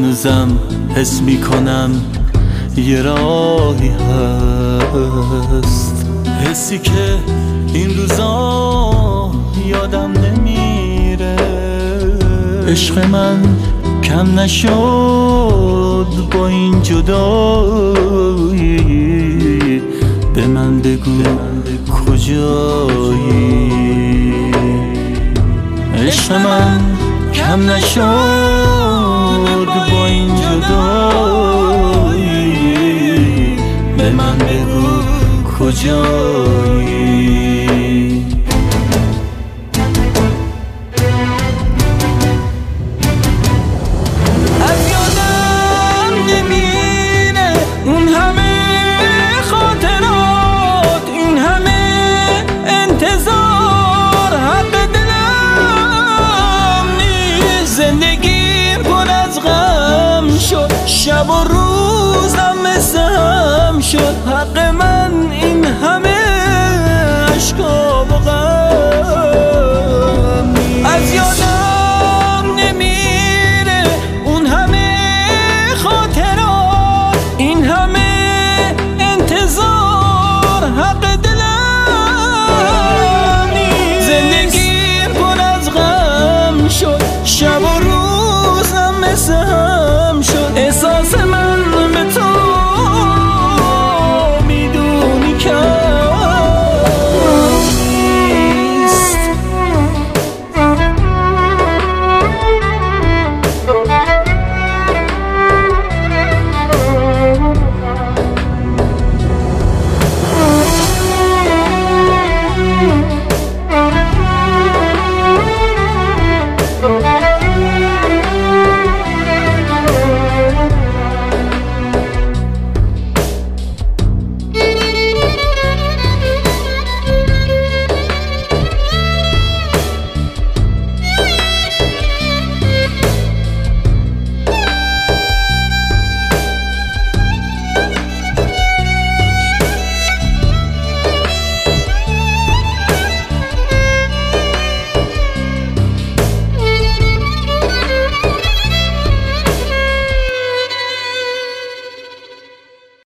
هنوزم حس میکنم یه راهی هست، حسی که این روزا یادم نمیره. عشق من کم نشد با این جدایی، به من بگو کجایی. عشق من کم نشد با این جدایی، به من بگو کجایی. از یادم نمیره اون همه خاطرات، این همه انتظار حق دلم نیست. زندگیم پر از غم شد، شب و روز